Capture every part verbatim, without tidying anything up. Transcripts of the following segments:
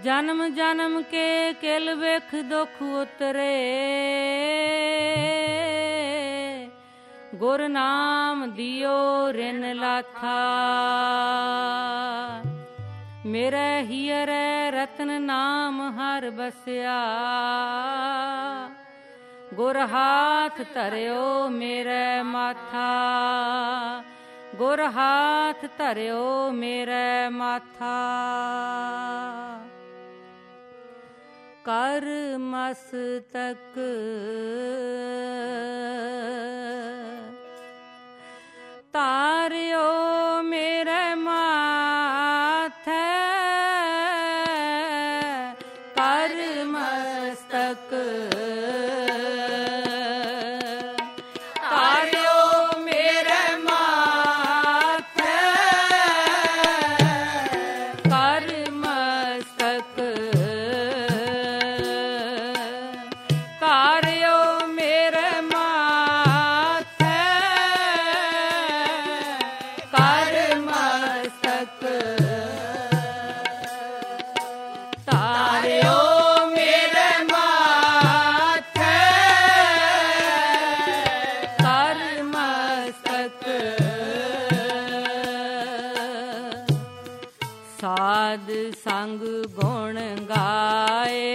जन्म जन्म के किल बिख दुख उतरे, गुर नाम दियो रिन लाथा। मेरे हियरे रतन नाम हर बसिया, गुर हाथ धरियो मेरे माथा। गुर हाथ धरियो मेरे माथा। कर मस्तक तारियो मेरे माथे। कर मस्तक तारियो मेरे माथे। कर मस्तक तारियो मेरे माथे। कर मस्तक तारियो मेरे माथे। कर मस्तक साध संग गुण गाए।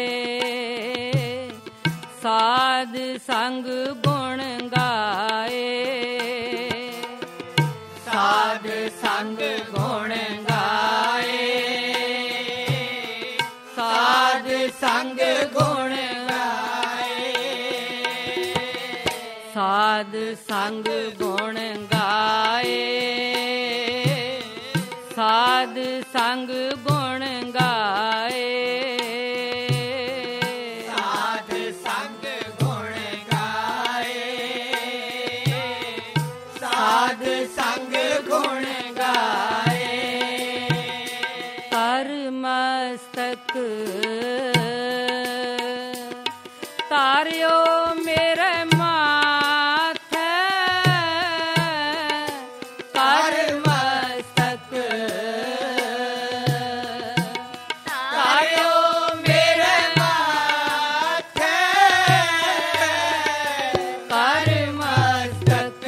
साध संग गुण गाए। साध संग गुण गाए। साध संग गुण गाए। साध संग गुण गाए। साध संग गुण गाए। साध संग गुण गाए। साध संग गुण गाए। कर मस्तक तारियो मेरे माथे। कर मस्तक तारियो मेरे माथे। कर मस्तक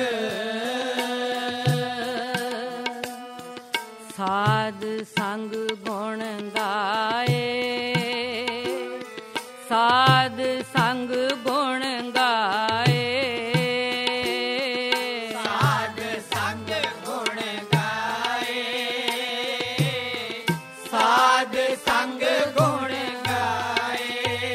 साध संग गुण गाए। साध संग गुण गाए। साध संग गुण गाए। साध संग गुण गाए।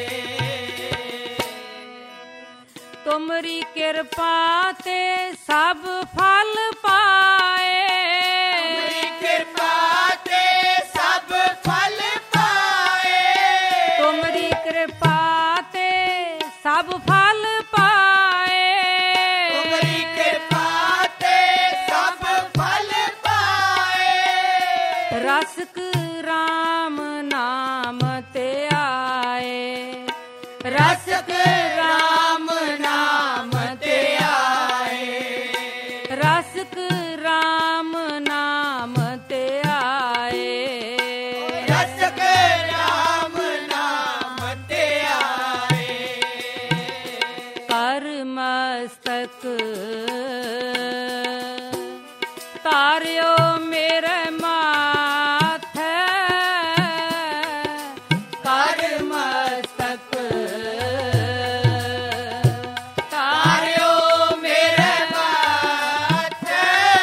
तुमरी कृपा ते सब फल पाए। तुमरी कृपा ते सब फल पाए। तुमरी कृपा ते सब फल पाए। तुमरी कृपा ते सब फल पाए। रसक राम नाम ते आए। रसक राम नाम ते आए। रसक राम नाम ते आए। रसक राम नाम ते आए। कर मस्तक तारियो मेरे माथे। कर मस्तक तारियो मेरे माथे।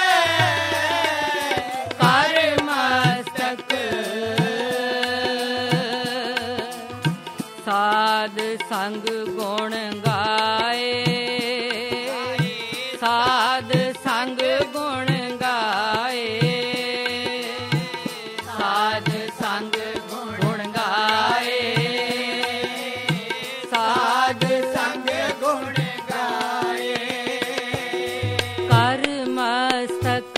कर मस्तक साध संग गुण गाए। साध संग गुण गाए। साध संग गुण गाए। साध संग गुण गाए। कर मस्तक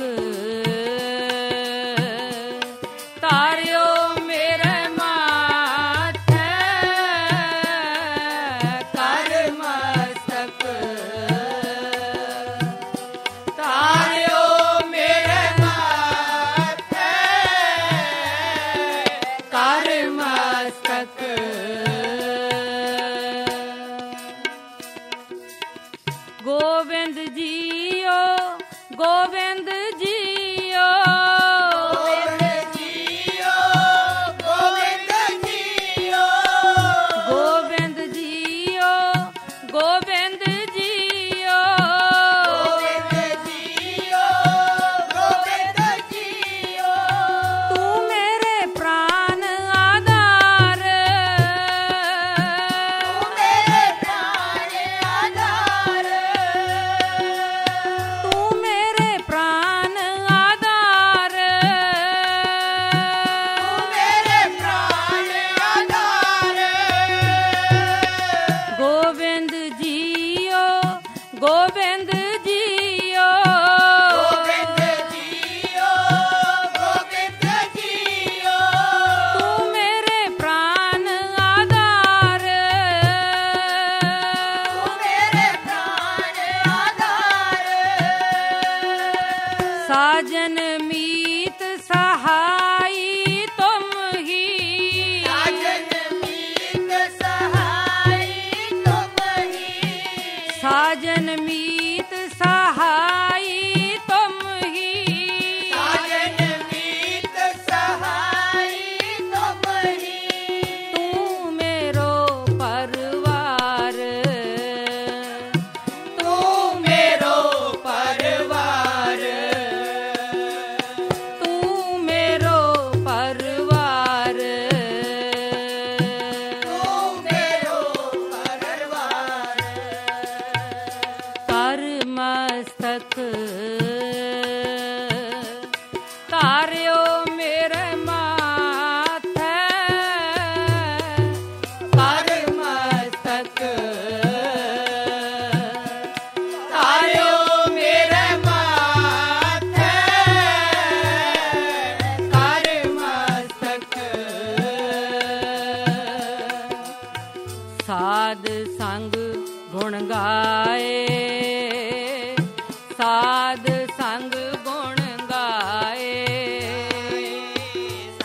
तारियो मेरे माथे।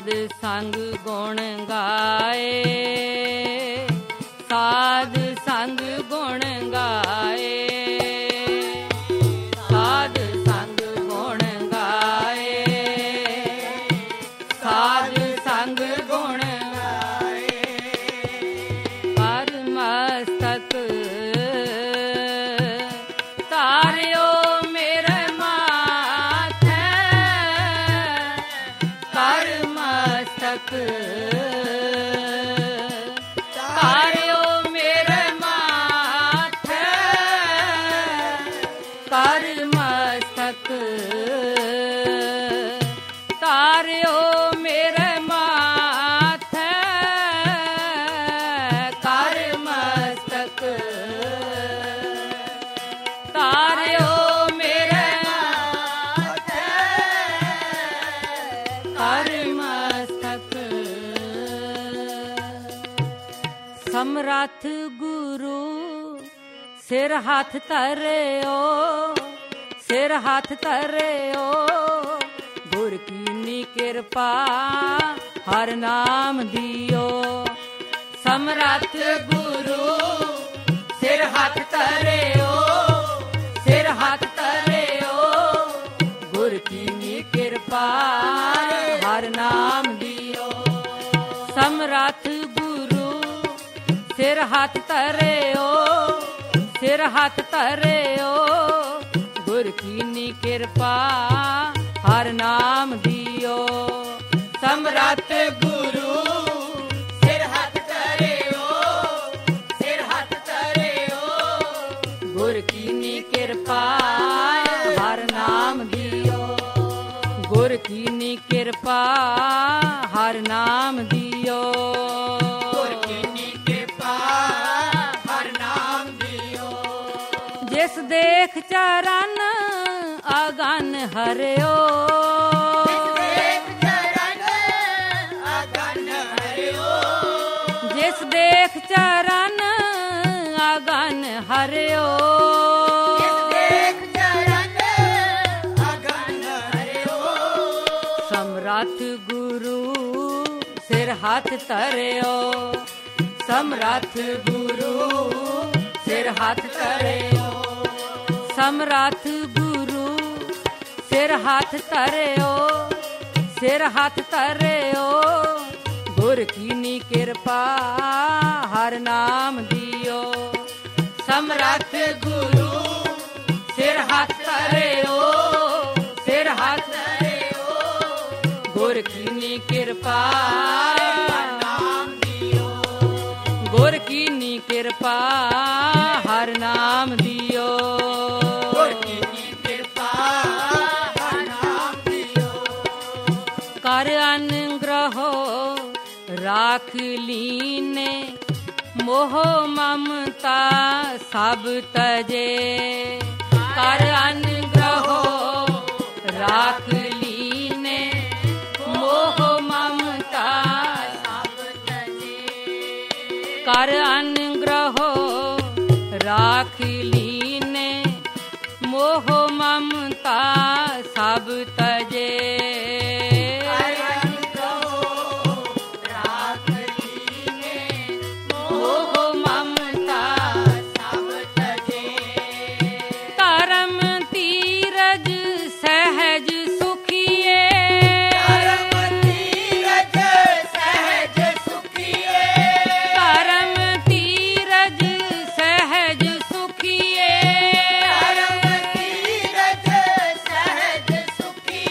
ਸਾਧ ਸੰਗ ਗੁਣ ਗਾਏ, ਸਾਧ ਸੰਗ ਗੁਣ ਗਾਏ, ਸਾਧ ਸੰਗ ਗੁਣ ਗਾਏ, ਸਾਧ ਸੰਗ ਗੁਣ ਗਾਏ। ਕਰ ਮਸਤਕ ਤਾਰਿਓ ਮੇਰੇ ਮਾਥੇ, ਕਰ ਮਸਤਕ ਤਾਰਿਓ ਮੇਰੇ ਮਾਥੇ, ਕਰ ਮਸਤਕ ਤਾਰਿਓ ਮੇਰੇ ਮਾਥੇ, ਕਰ ਮਸਤਕ ਤਾਰਿਓ ਮੇਰੇ ਮਾਥੇ, ਕਰ ਮਸਤਕ। ਸਮਰੱਥ ਗੁਰੂ ਸਿਰ ਹੱਥ ਧਰਿਓ, ਸਿਰ ਹੱਥ ਧਰਿਓ, ਗੁਰ ਕੀਨੀ ਕਿਰਪਾ ਹਰ ਨਾਮ ਦਿਓ। ਸਮਰੱਥ ਗੁਰੂ ਸਿਰ ਹੱਥ ਧਰਿਓ, ਸਿਰ ਹੱਥ ਧਰਿਓ, ਗੁਰ ਕੀਨੀ ਕਿਰਪਾ ਹਰ ਨਾਮ ਦਿਓ। ਸਮਰੱਥ ਗੁਰੂ ਸਿਰ ਹੱਥ ਧਰਿਓ, ਸਿਰ ਹੱਥ ਧਰਿਓ, ਗੁਰ ਕੀਨੀ ਕਿਰਪਾ ਹਰ ਨਾਮ ਦਿਓ। ਸਮਰੱਥ ਗੁਰੂ ਸਿਰ ਹੱਥ ਧਰਿਓ, ਸਿਰ ਹੱਥ ਧਰਿਓ, ਗੁਰ ਕੀਨੀ ਕਿਰਪਾ ਹਰ ਨਾਮ ਦਿਓ, ਗੁਰ ਕੀਨੀ ਕਿਰਪਾ ਹਰ ਨਾਮ ਦਿਓ, ਗੁਰ ਕੀਨੀ ਕਿਰਪਾ ਹਰ ਨਾਮ ਦਿਓ। ਜਿਸ ਦੇਖ ਚਰਨ ਅਗਨ ਹਰਿਓ, ਜਿਸ ਦੇਖ ਚਰਨ ਅਗਨ ਹਰਿਓ, ਸਮਰੱਥ ਗੁਰੂ ਸਿਰ ਹੱਥ ਧਰਿਓ, ਸਮਰੱਥ ਗੁਰੂ ਸਿਰ ਹੱਥ ਧਰਿਓ, ਸਮਰੱਥ ਗੁਰੂ ਸਿਰ ਹੱਥ ਧਰਿਓ, ਸਿਰ ਹੱਥ ਧਰਿਓ, ਗੁਰ ਕੀਨੀ ਕਿਰਪਾ ਹਰ ਨਾਮ ਦਿਓ। ਸਮਰੱਥ ਗੁਰੂ ਸਿਰ ਹੱਥ ਧਰਿਓ, ਸਿਰ ਹੱਥ ਧਰਿਓ, ਗੁਰ ਕੀਨੀ ਕਿਰਪਾ ਹਰ ਨਾਮ ਦਿਓ, ਗੁਰ ਕੀਨੀ ਕਿਰਪਾ ਹਰ ਨਾਮ ਦਿਓ, ਗੁਰ ਕੀਨੀ ਕਿਰਪਾ ਹਰ ਨਾਮ ਦਿਓ। ਕਰ ਅਨਗ੍ਰਹੋ ਰਾਖ ਲੀਨੇ, ਮੋਹ ਮਮਤਾ ਸਭ ਤਜੇ। ਕਰ ਅਨਗ੍ਰਹੋ ਰਾਖ ਲੀਨੇ, ਮੋਹ ਮਮਤਾ ਸਭ ਤਜੇ। ਕਰ ਅਨਗ੍ਰਹੋ ਰਾਖ ਲੀਨੇ, ਮੋਹ ਮਮਤਾ ਸਭ ਤਜੇ। ਸੁਖੀ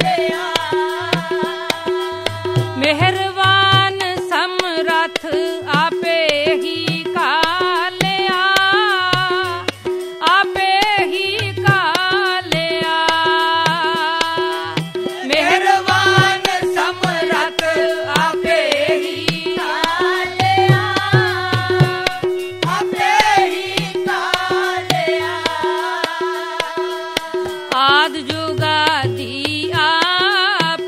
ਆਦ ਜੁਗਾਦੀ ਆਪ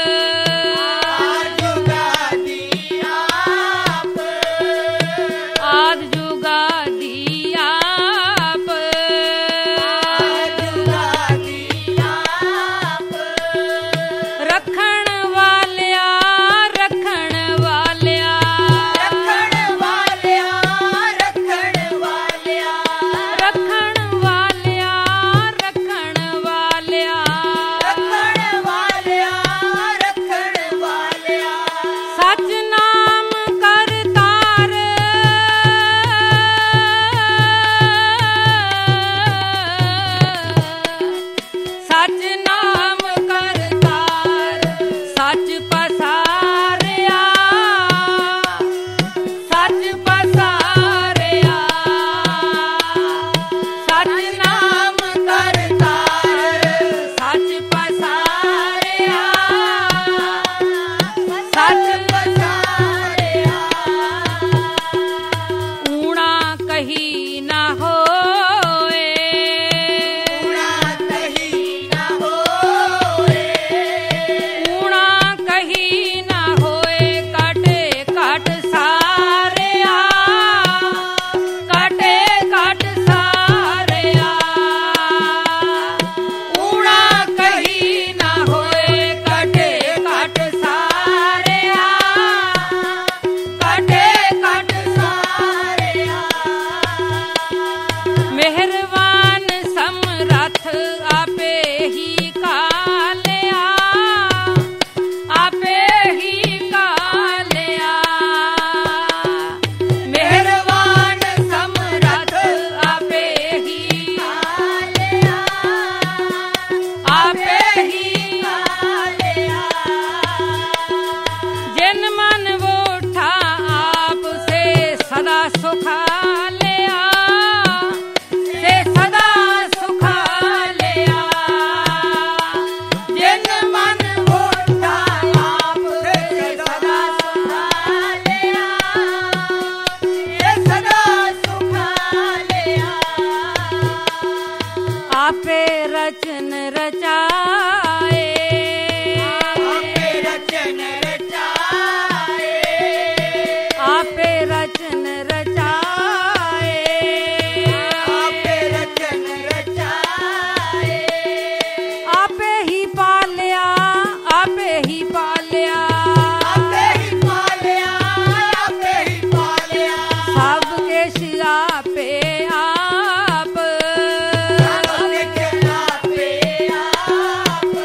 ਆਦ ਜੁਗਾਦੀ ਆਪ ਆਦ ਜੁਗਾਦੀ ਆਪ ਆਦ ਜੁਗਾਦੀ ਆਪ ਰੱਖਣ ਵਾਲਿਆ ਰੱਖਣ ਵਾਲਿਆ ਰੱਖਣ ਵਾਲਿਆ ਰੱਖਣ ਵਾਲਿਆ ਰੱਖਣ ਵਾਲਿਆ ਰੱਖਣ ਵਾਲਿਆ ਰੱਖਣ ਵਾਲਿਆ ਰੱਖਣ ਵਾਲਿਆ ਸਚ ਨਾਮ ਕਰਤਾਰ ਸਚ ਨਾਮ ਕਰਤਾਰ ਸਚ ਪਸਾਰਿਆ ਸਚ ਪਸਾਰਿਆ ਸਚ ਨਾਮ ਕਰਤਾਰ ਸਚ ਪਸਾਰਿਆ ਸਚ ਪਸਾਰਿਆ ਊਣਾ ਕਹੀ ਨਾ ਹੋਏ ਊਣਾ ਕਹੀ ਨਾ ਹੋਏ ਊਣਾ ਕਹੀ ਨਾ ਹੋਏ ਕਾਟੇ ਕਾਟ ਸਾਰਿਆ ਕਾਟੇ ਕਾਟ ਸਾਰਿਆ ਊਣਾ ਕਹੀ ਨਾ ਹੋਏ ਕਾਟੇ ਕਾਟ ਸਾਰਿਆ ਕਾਟੇ ਕਾਟ ਸਾਰਿਆ ਮਿਹਰਬਾਨ ਸਮਰੱਥ ਆਪੇ ਹੀ ਕਾਲਿਆ ਆਪੇ ਹੀ ਕਾਲਿਆ ਮਿਹਰਬਾਨ ਸਮਰੱਥ ਆਪੇ ਹੀ ਕਾਲਿਆ ਆਪੇ ਹੀ ਕਾਲਿਆ ਜਿਨ ਮਨ ਵੋਠਾ ਆਪ ਸੇ ਸਦਾ ਸੁਖਾ ਲਿਆ ਸੇ ਸਦਾ ਸੁਖਾ ਲਿਆ ਜਿਨ ਮਨ ਵੋਟਾ ਆਪ ਸੇ ਸਦਾ ਸੁਖਾ ਲਿਆ ਇਹ ਸਦਾ ਸੁਖਾ ਲਿਆ ਆਪੇ ਰਚਨ ਰਚਾਏ ਆਪੇ ਰਚਨ ਰਚਾਏ ਆਪੇ ਰਚਨ ਰਚਾਏ ਆਪੇ ਰਚਨ ਰਚਾਏ ਆਪੇ ਹੀ ਪਾਲਿਆ ਆਪੇ ਹੀ ਪਾਲਿਆ ਆਪੇ ਹੀ ਪਾਲਿਆ ਆਪੇ ਹੀ ਪਾਲਿਆ ਸਭ ਕਿਛ ਆਪੇ ਆਪ ਆਪੇ ਆਪੇ ਆਪ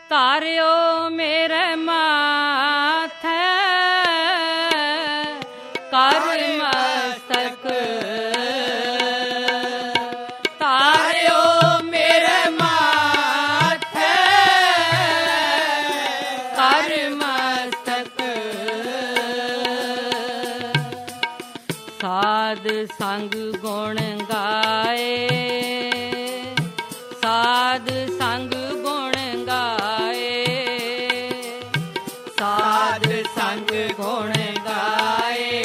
ਤਾਰਿਓ ਮੇਰੇ ਮਾਥੇ ਕਰ ਮਸਤਕ ਤਾਰਿਓ ਮੇਰੇ ਮਾਥੇ ਕਰ ਮਸਤਕ ਸਾਧ ਸੰਗ ਗੁਣ ਗਾਏ ਸਾਧ ਸੰਗ ਗੁਣ ਗਾਏ ਸਾਧ ਸੰਗ ਗੁਣ ਗਾਏ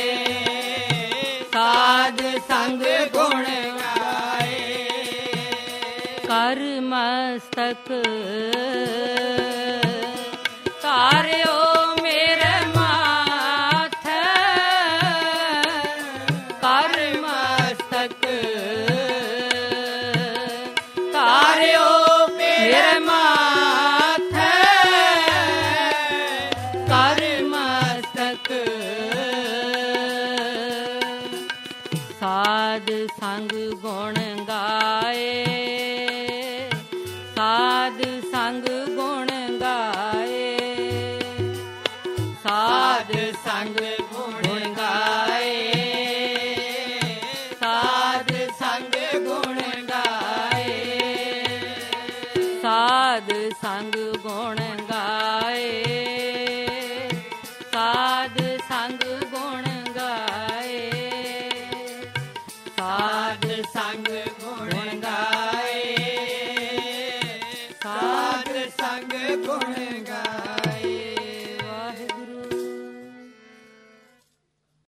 ਸਾਧ ਸੰਗ ਗੁਣ ਗਾਏ ਕਰ ਮਸਤਕ ਤਾਰਿਓ ਮੇਰੇ ਮਾਥੇ ਕਰ ਮਸਤਕ ਤਾਰਿਓ ਮੇਰੇ ਮਾਥੇ ਕਰ ਮਸਤਕ ਸਾਧ ਸੰਗ ਗੁਣ ਗਾਏ ਸਾਧ ਸੰਗ ਗੁਣ ਗਾਏ ਸਾਧ ਸੰਗ ਗੁਣ ਗਾਏ ਸਾਧ ਸੰਗ ਗੁਣ ਗਾਏ ਸਾਧ ਸੰਗ ਗੁਣ ਗਾਏ ਸਾਧ ਸੰਗ ਗੁਣ ਗਾਏ ਸਾਧ ਸੰਗ ਗੁਣ ਗਾਏ ਸਾਧ ਸੰਗ ਗੁਣ